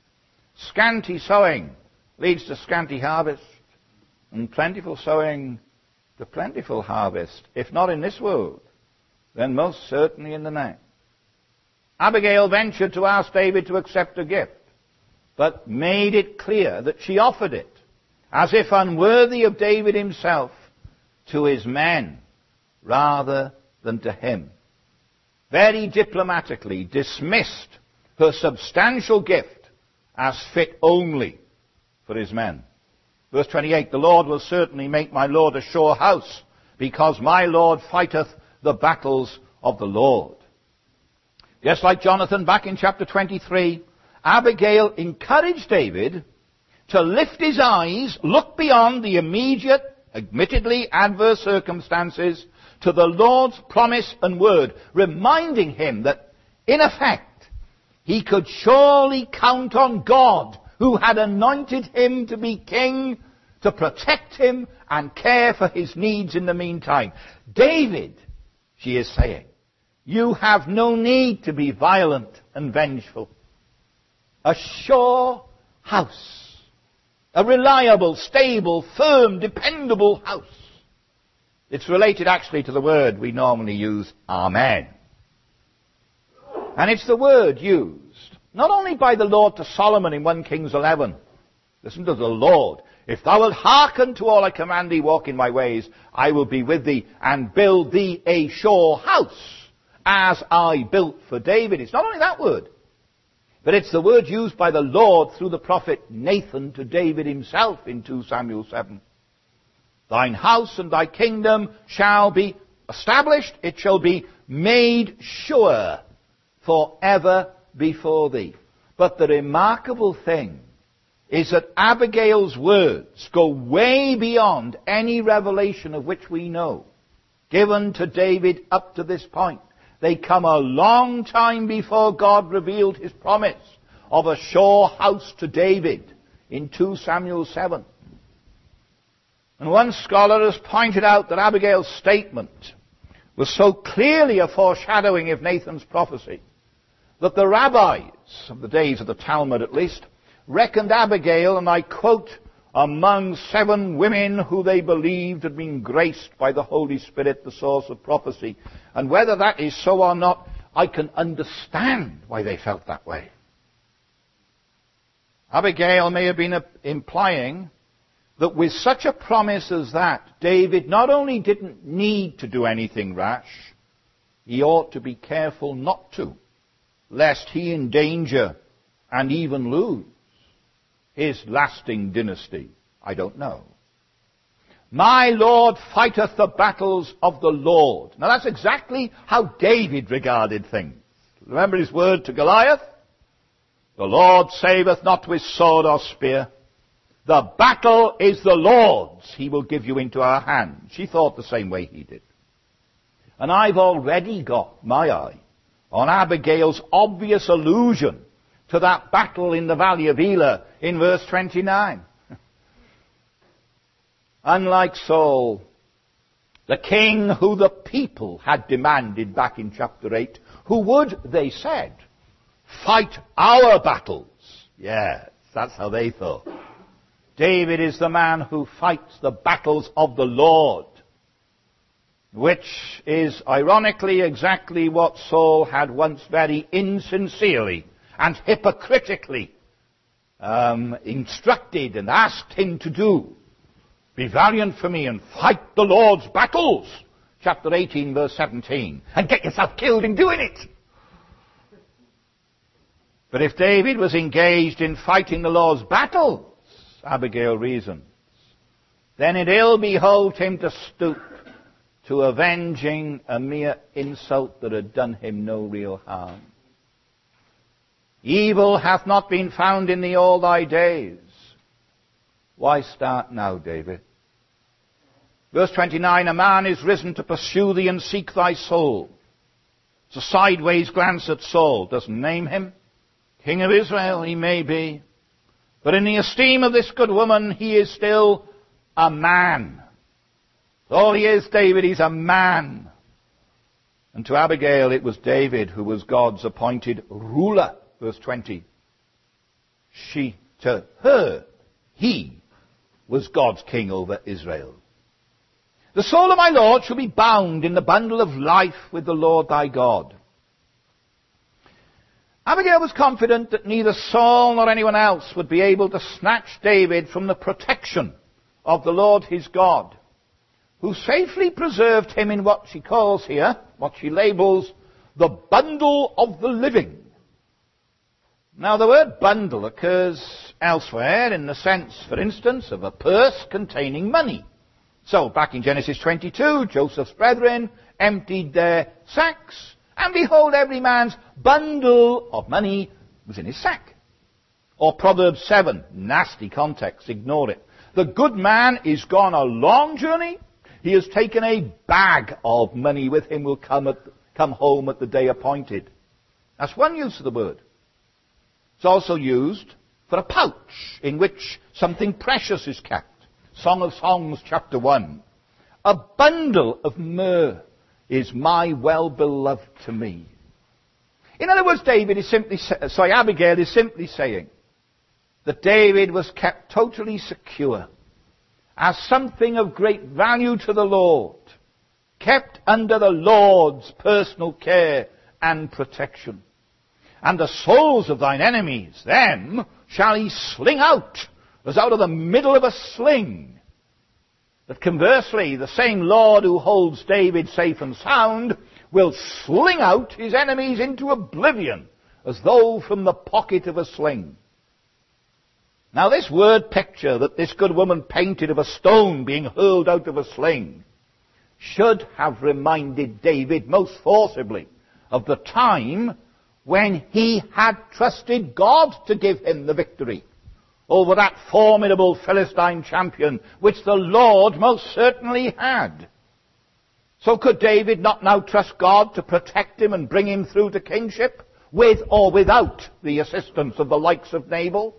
scanty sowing leads to scanty harvest, and plentiful sowing to plentiful harvest, if not in this world, then most certainly in the next. Abigail ventured to ask David to accept a gift, but made it clear that she offered it, as if unworthy of David himself, to his men, rather than to him. Very diplomatically dismissed her substantial gift as fit only for his men. Verse twenty-eight, the Lord will certainly make my Lord a sure house, because my Lord fighteth the battles of the Lord. Just like Jonathan back in chapter twenty-three, Abigail encouraged David to lift his eyes, look beyond the immediate, admittedly adverse circumstances, to the Lord's promise and word, reminding him that, in effect, he could surely count on God, who had anointed him to be king, to protect him and care for his needs in the meantime. David, she is saying, you have no need to be violent and vengeful. A sure house, a reliable, stable, firm, dependable house. It's related actually to the word we normally use, amen. And it's the word used not only by the Lord to Solomon in First Kings eleven. Listen to the Lord. If thou wilt hearken to all I command thee, walk in my ways, I will be with thee and build thee a sure house, as I built for David. It's not only that word, but it's the word used by the Lord through the prophet Nathan to David himself in Second Samuel seven. Thine house and thy kingdom shall be established, it shall be made sure forever before thee. But the remarkable thing is that Abigail's words go way beyond any revelation of which we know, given to David up to this point. They come a long time before God revealed his promise of a sure house to David in Second Samuel seven. And one scholar has pointed out that Abigail's statement was so clearly a foreshadowing of Nathan's prophecy that the rabbis of the days of the Talmud at least reckoned Abigail, and I quote, among seven women who they believed had been graced by the Holy Spirit, the source of prophecy. And whether that is so or not, I can understand why they felt that way. Abigail may have been implying that with such a promise as that, David not only didn't need to do anything rash, he ought to be careful not to, lest he endanger and even lose his lasting dynasty. I don't know. My Lord fighteth the battles of the Lord. Now that's exactly how David regarded things. Remember his word to Goliath? The Lord saveth not with sword or spear. The battle is the Lord's. He will give you into our hands. She thought the same way he did. And I've already got my eye on Abigail's obvious allusion to that battle in the valley of Elah in verse twenty-nine. Unlike Saul, the king who the people had demanded back in chapter eight, who would, they said, fight our battles. Yes, that's how they thought. David is the man who fights the battles of the Lord, which is ironically exactly what Saul had once very insincerely and hypocritically um, instructed and asked him to do. Be valiant for me and fight the Lord's battles. Chapter eighteen, verse seventeen. And get yourself killed in doing it. But if David was engaged in fighting the Lord's battles, Abigail reasons, then it ill behoved him to stoop to avenging a mere insult that had done him no real harm. Evil hath not been found in thee all thy days. Why start now, David? Verse twenty-nine, a man is risen to pursue thee and seek thy soul. It's a sideways glance at Saul. Doesn't name him. King of Israel, he may be. But in the esteem of this good woman, he is still a man. All he is, David, he's a man. And to Abigail, it was David who was God's appointed ruler. Verse twenty. She, to her, he was God's king over Israel. The soul of my Lord shall be bound in the bundle of life with the Lord thy God. Abigail was confident that neither Saul nor anyone else would be able to snatch David from the protection of the Lord his God, who safely preserved him in what she calls here, what she labels, the bundle of the living. Now the word bundle occurs elsewhere in the sense, for instance, of a purse containing money. So back in Genesis twenty-two, Joseph's brethren emptied their sacks, and behold, every man's bundle of money was in his sack. Or Proverbs seven, nasty context, ignore it. The good man is gone a long journey. He has taken a bag of money with him, will come, at, come home at the day appointed. That's one use of the word. It's also used for a pouch in which something precious is kept. Song of Songs, chapter one. A bundle of myrrh is my well-beloved to me. In other words, David is simply, sorry, Abigail is simply saying that David was kept totally secure as something of great value to the Lord, kept under the Lord's personal care and protection. And the souls of thine enemies, them shall he sling out, as out of the middle of a sling. But conversely, the same Lord who holds David safe and sound will sling out his enemies into oblivion, as though from the pocket of a sling. Now this word picture that this good woman painted of a stone being hurled out of a sling should have reminded David most forcibly of the time when he had trusted God to give him the victory over that formidable Philistine champion, which the Lord most certainly had. So could David not now trust God to protect him and bring him through to kingship, with or without the assistance of the likes of Nabal?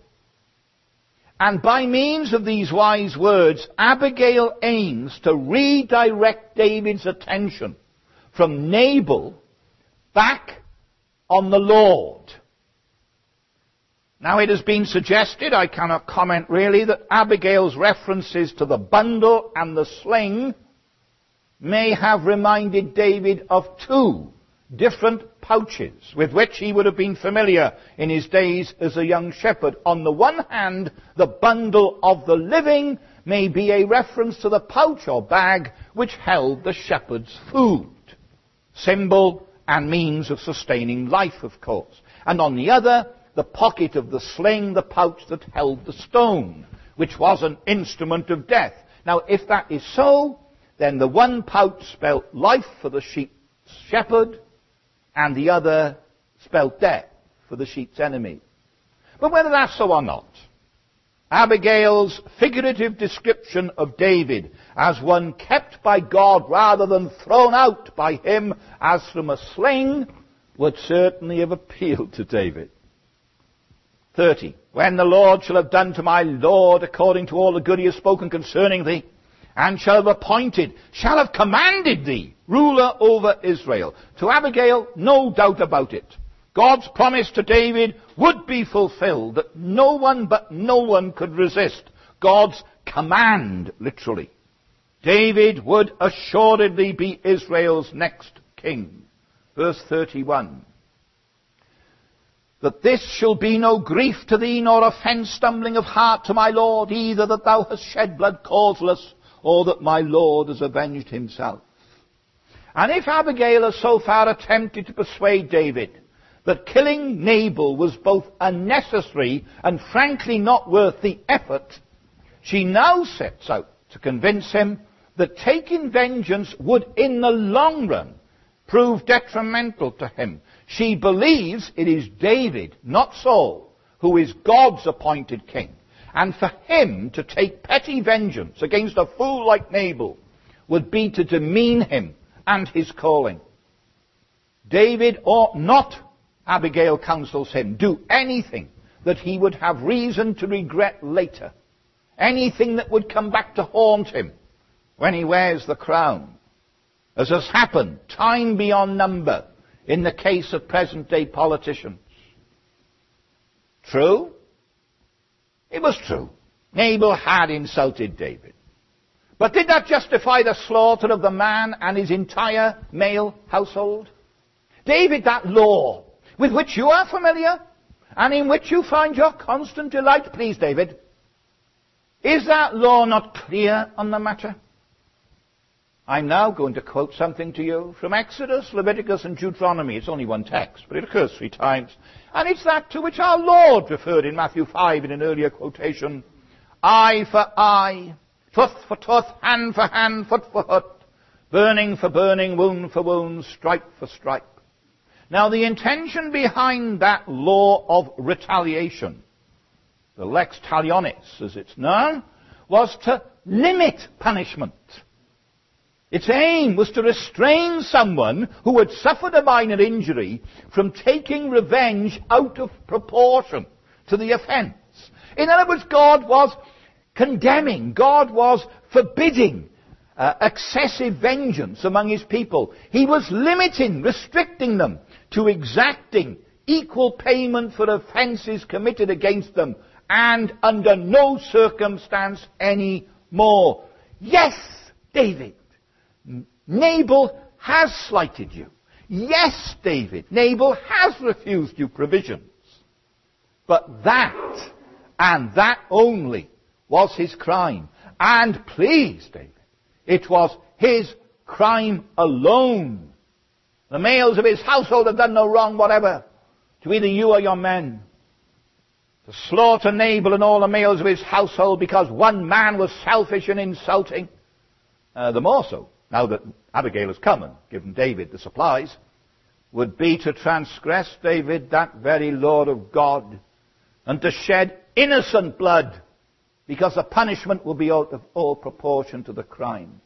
And by means of these wise words, Abigail aims to redirect David's attention from Nabal back on the Lord. Now it has been suggested, I cannot comment really, that Abigail's references to the bundle and the sling may have reminded David of two different pouches with which he would have been familiar in his days as a young shepherd. On the one hand, the bundle of the living may be a reference to the pouch or bag which held the shepherd's food, symbol and means of sustaining life, of course. And on the other, the pocket of the sling, the pouch that held the stone, which was an instrument of death. Now, if that is so, then the one pouch spelt life for the sheep's shepherd, and the other spelt death for the sheep's enemy. But whether that's so or not, Abigail's figurative description of David as one kept by God rather than thrown out by him as from a sling would certainly have appealed to David. thirty. When the Lord shall have done to my Lord according to all the good he has spoken concerning thee, and shall have appointed, shall have commanded thee, ruler over Israel. To Abigail, no doubt about it. God's promise to David would be fulfilled, that no one but no one could resist God's command, literally. David would assuredly be Israel's next king. Verse thirty-one. That this shall be no grief to thee, nor offence, stumbling of heart to my Lord, either that thou hast shed blood causeless, or that my Lord has avenged himself. And if Abigail has so far attempted to persuade David that killing Nabal was both unnecessary and frankly not worth the effort, she now sets out to convince him that taking vengeance would in the long run prove detrimental to him. She believes it is David, not Saul, who is God's appointed king. And for him to take petty vengeance against a fool like Nabal would be to demean him and his calling. David ought not, Abigail counsels him, do anything that he would have reason to regret later. Anything that would come back to haunt him when he wears the crown. As has happened time beyond number in the case of present-day politicians. True? It was true. Nabal had insulted David. But did that justify the slaughter of the man and his entire male household? David, that law with which you are familiar and in which you find your constant delight, please, David, is that law not clear on the matter? I'm now going to quote something to you from Exodus, Leviticus, and Deuteronomy. It's only one text, but it occurs three times. And it's that to which our Lord referred in Matthew five in an earlier quotation. Eye for eye, tooth for tooth, hand for hand, foot for foot, burning for burning, wound for wound, stripe for stripe. Now the intention behind that law of retaliation, the lex talionis as it's known, was to limit punishment. Its aim was to restrain someone who had suffered a minor injury from taking revenge out of proportion to the offense. In other words, God was condemning, God was forbidding uh, excessive vengeance among his people. He was limiting, restricting them to exacting equal payment for offenses committed against them, and under no circumstance any more. Yes, David, Nabal has slighted you. Yes, David, Nabal has refused you provisions. But that, and that only, was his crime. And please, David, it was his crime alone. The males of his household have done no wrong whatever to either you or your men. To slaughter Nabal and all the males of his household because one man was selfish and insulting, uh, the more so, now that Abigail has come and given David the supplies, would be to transgress, David, that very law of God, and to shed innocent blood, because the punishment will be out of all proportion to the crime.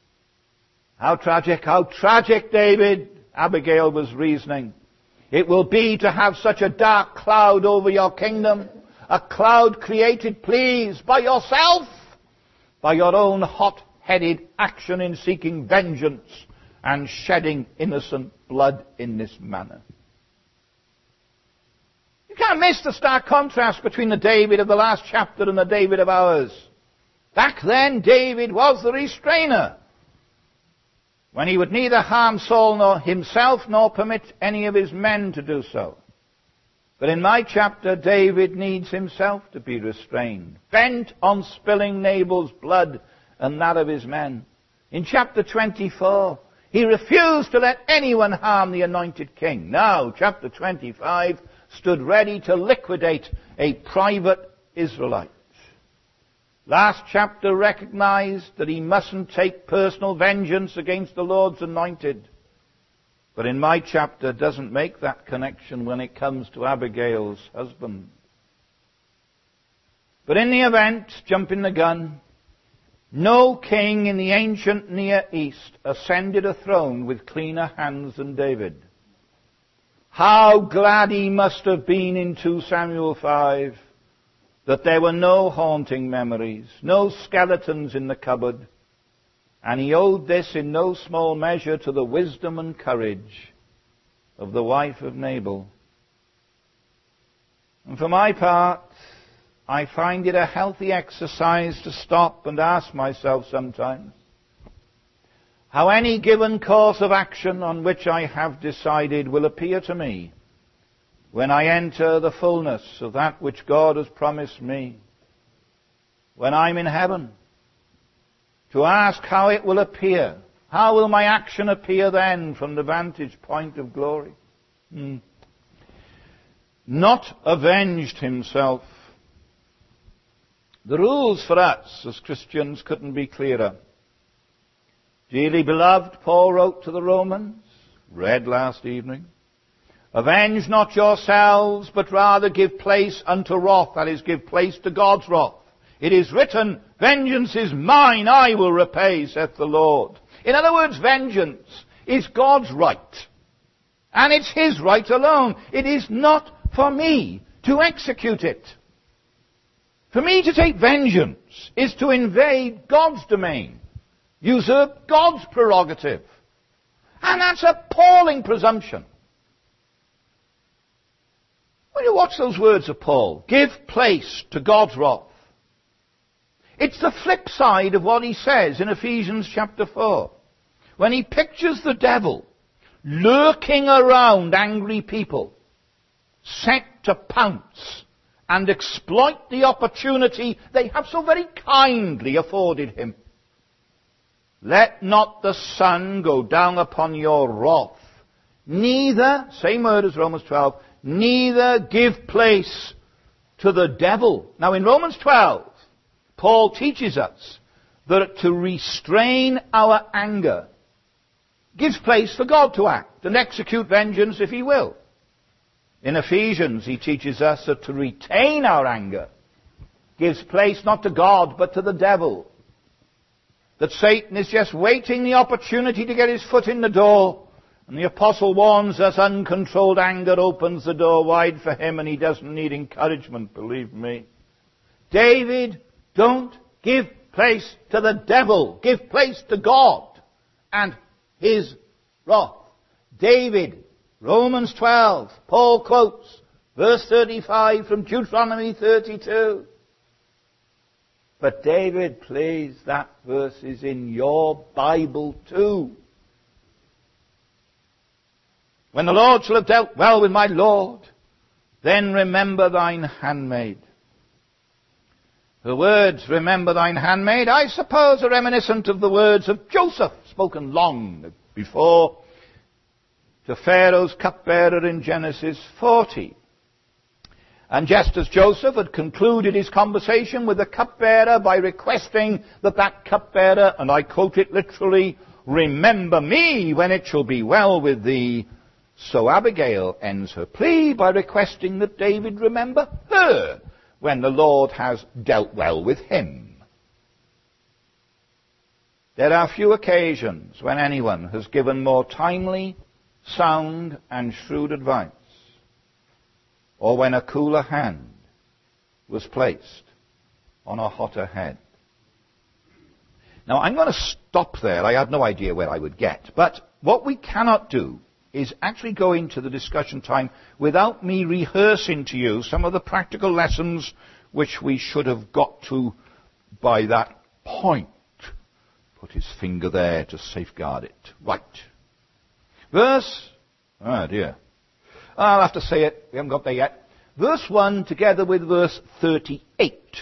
How tragic, how tragic, David, Abigail was reasoning. It will be to have such a dark cloud over your kingdom, a cloud created, please, by yourself, by your own hot-headed action in seeking vengeance and shedding innocent blood in this manner. You can't miss the stark contrast between the David of the last chapter and the David of ours. Back then, David was the restrainer, when he would neither harm Saul nor himself, nor permit any of his men to do so. But in my chapter, David needs himself to be restrained, bent on spilling Nabal's blood and that of his men. In chapter twenty-four, he refused to let anyone harm the anointed king. Now, chapter twenty-five stood ready to liquidate a private Israelite. Last chapter recognized that he mustn't take personal vengeance against the Lord's anointed. But in my chapter doesn't make that connection when it comes to Abigail's husband. But in the event, jumping the gun, no king in the ancient Near East ascended a throne with cleaner hands than David. How glad he must have been in two Samuel five that there were no haunting memories, no skeletons in the cupboard. And he owed this in no small measure to the wisdom and courage of the wife of Nabal. And for my part, I find it a healthy exercise to stop and ask myself sometimes how any given course of action on which I have decided will appear to me when I enter the fullness of that which God has promised me, when I'm in heaven. To ask how it will appear. How will my action appear then from the vantage point of glory? Hmm. Not avenged himself. The rules for us as Christians couldn't be clearer. Dearly beloved, Paul wrote to the Romans, read last evening, avenge not yourselves, but rather give place unto wrath, that is, give place to God's wrath. It is written, vengeance is mine, I will repay, saith the Lord. In other words, vengeance is God's right. And it's His right alone. It is not for me to execute it. For me to take vengeance is to invade God's domain, usurp God's prerogative. And that's appalling presumption. When you watch those words of Paul, give place to God's wrath. It's the flip side of what he says in Ephesians chapter four, when he pictures the devil lurking around angry people, set to pounce and exploit the opportunity they have so very kindly afforded him. Let not the sun go down upon your wrath, neither, same word as Romans twelve, neither give place to the devil. Now in Romans twelve, Paul teaches us that to restrain our anger gives place for God to act and execute vengeance if He will. In Ephesians, he teaches us that to retain our anger gives place not to God but to the devil. That Satan is just waiting the opportunity to get his foot in the door. And the apostle warns us uncontrolled anger opens the door wide for him, and he doesn't need encouragement, believe me. David, don't give place to the devil. Give place to God and His wrath. David, Romans twelve, Paul quotes verse thirty-five from Deuteronomy thirty-two. But David, please, that verse is in your Bible too. When the Lord shall have dealt well with my Lord, then remember thine handmaid. The words, remember thine handmaid, I suppose are reminiscent of the words of Joseph, spoken long before to Pharaoh's cupbearer in Genesis forty. And just as Joseph had concluded his conversation with the cupbearer by requesting that that cupbearer, and I quote it literally, remember me when it shall be well with thee, so Abigail ends her plea by requesting that David remember her when the Lord has dealt well with him. There are few occasions when anyone has given more timely, sound, and shrewd advice, or when a cooler hand was placed on a hotter head. Now, I'm going to stop there. I have no idea where I would get. But what we cannot do is actually go into the discussion time without me rehearsing to you some of the practical lessons which we should have got to by that point. Put his finger there to safeguard it. Right. Verse, oh dear. I'll have to say it, we haven't got there yet. Verse one together with verse thirty-eight.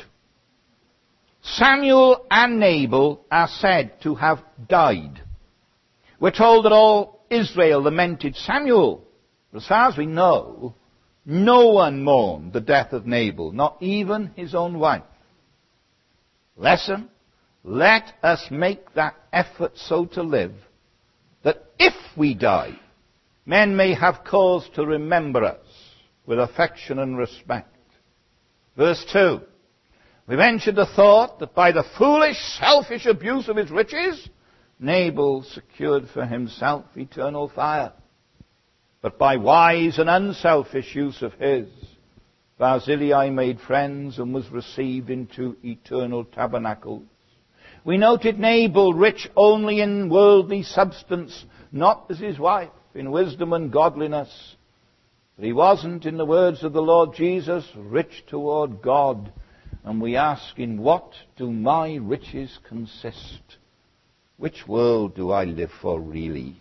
Samuel and Nabal are said to have died. We're told that all Israel lamented Samuel. As far as we know, no one mourned the death of Nabal, not even his own wife. Lesson, let us make that effort so to live that if we die, men may have cause to remember us with affection and respect. Verse two. We ventured the thought that by the foolish, selfish abuse of his riches, Nabal secured for himself eternal fire. But by wise and unselfish use of his, Barzillai made friends and was received into eternal tabernacles. We noted Nabal rich only in worldly substance, not as his wife, in wisdom and godliness. But he wasn't, in the words of the Lord Jesus, rich toward God. And we ask, in what do my riches consist? Which world do I live for really?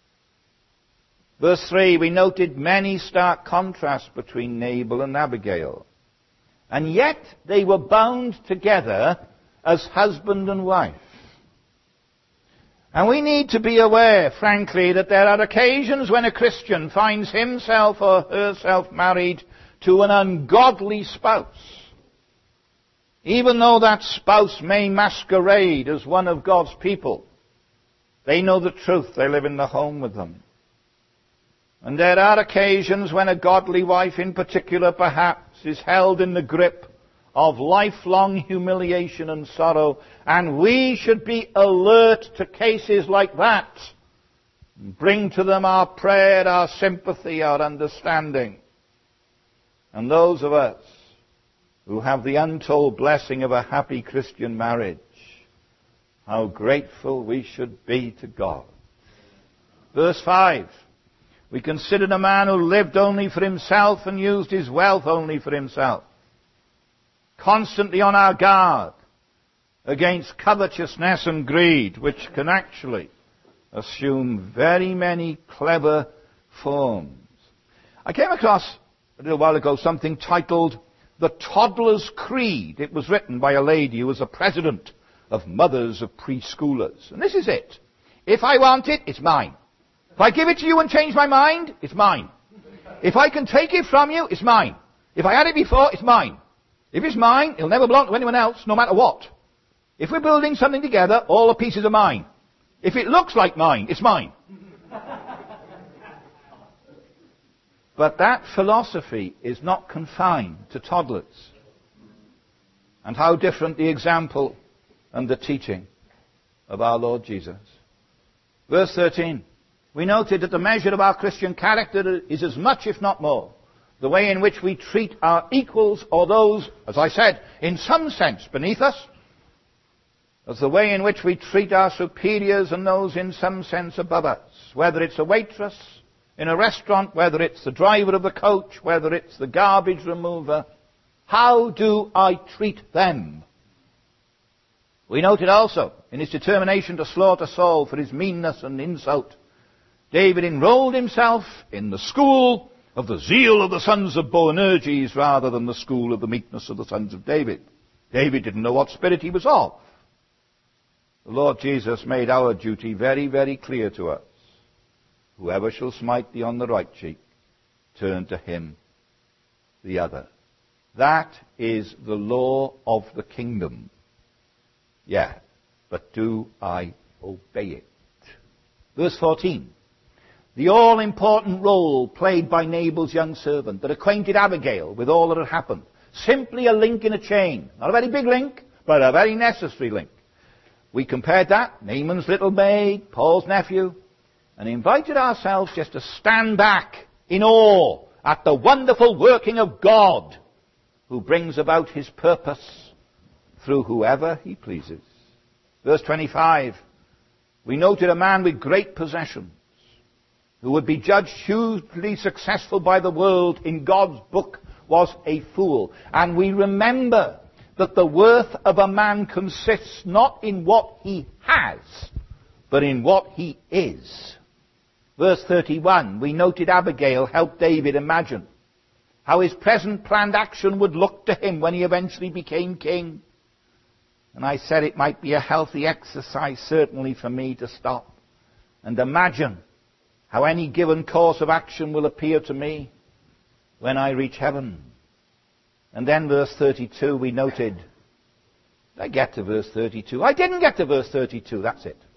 Verse three, we noted many stark contrasts between Nabal and Abigail. And yet they were bound together as husband and wife. And we need to be aware, frankly, that there are occasions when a Christian finds himself or herself married to an ungodly spouse. Even though that spouse may masquerade as one of God's people, they know the truth. They live in the home with them. And there are occasions when a godly wife in particular perhaps is held in the grip of lifelong humiliation and sorrow. And we should be alert to cases like that. Bring to them our prayer, our sympathy, our understanding. And those of us who have the untold blessing of a happy Christian marriage, how grateful we should be to God. Verse five. We considered a man who lived only for himself and used his wealth only for himself. Constantly on our guard against covetousness and greed, which can actually assume very many clever forms. I came across a little while ago something titled The Toddler's Creed. It was written by a lady who was a president of mothers of preschoolers. And this is it. If I want it, it's mine. If I give it to you and change my mind, it's mine. If I can take it from you, it's mine. If I had it before, it's mine. If it's mine, it'll never belong to anyone else, no matter what. If we're building something together, all the pieces are mine. If it looks like mine, it's mine. But that philosophy is not confined to toddlers. And how different the example and the teaching of our Lord Jesus. Verse thirteen. We noted that the measure of our Christian character is as much, if not more, the way in which we treat our equals or those, as I said, in some sense beneath us, as the way in which we treat our superiors and those in some sense above us. Whether it's a waitress in a restaurant, whether it's the driver of the coach, whether it's the garbage remover, how do I treat them? We noted also, in his determination to slaughter Saul for his meanness and insult, David enrolled himself in the school of the zeal of the sons of Boanerges rather than the school of the meekness of the sons of David. David didn't know what spirit he was of. The Lord Jesus made our duty very, very clear to us. Whoever shall smite thee on the right cheek, turn to him the other. That is the law of the kingdom. Yeah, but do I obey it? Verse fourteen. The all-important role played by Nabal's young servant that acquainted Abigail with all that had happened. Simply a link in a chain. Not a very big link, but a very necessary link. We compared that, Naaman's little maid, Paul's nephew, and invited ourselves just to stand back in awe at the wonderful working of God, who brings about his purpose through whoever he pleases. Verse twenty-five, we noted a man with great possessions. who would be judged hugely successful by the world in God's book, was a fool. And we remember that the worth of a man consists not in what he has, but in what he is. Verse thirty-one, we noted Abigail helped David imagine how his present planned action would look to him when he eventually became king. And I said it might be a healthy exercise, certainly for me, to stop and imagine how any given course of action will appear to me when I reach heaven. And then verse thirty-two, we noted, did I get to verse thirty-two? I didn't get to verse thirty-two, that's it.